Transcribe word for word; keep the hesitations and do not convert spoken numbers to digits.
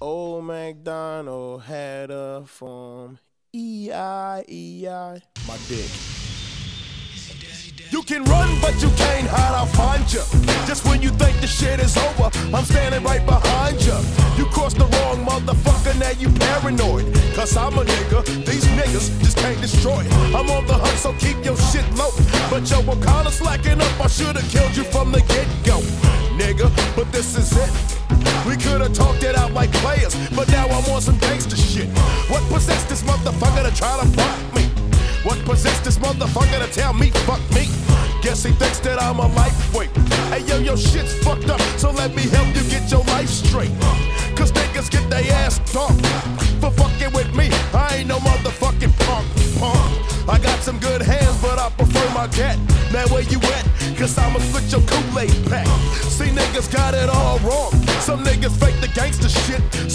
Old MacDonald had a farm, E I E I, my dick. You can run, but you can't hide, I'll find you. Just when you think the shit is over, I'm standing right behind you. You crossed the wrong motherfucker, now you paranoid. Cause I'm a nigga, these niggas just can't destroy. I'm on the hunt, so keep your shit low. But yo, I'm kinda slacking up, I should've killed you from the get-go, nigga, but this is it. We could've talked it out like players, but now I'm on some gangster shit. What possessed this motherfucker to try to fuck me? What possessed this motherfucker to tell me fuck me? Guess he thinks that I'm a lightweight. Hey yo, your shit's fucked up, so let me help you get your life straight. Cause niggas get their ass talked for fucking with me. I ain't no motherfucking punk, punk. I got some good hands, but I prefer my cat. Now where you at? Cause I'ma split your Kool-Aid pack. See, niggas got it all wrong. Some niggas fake the gangster shit.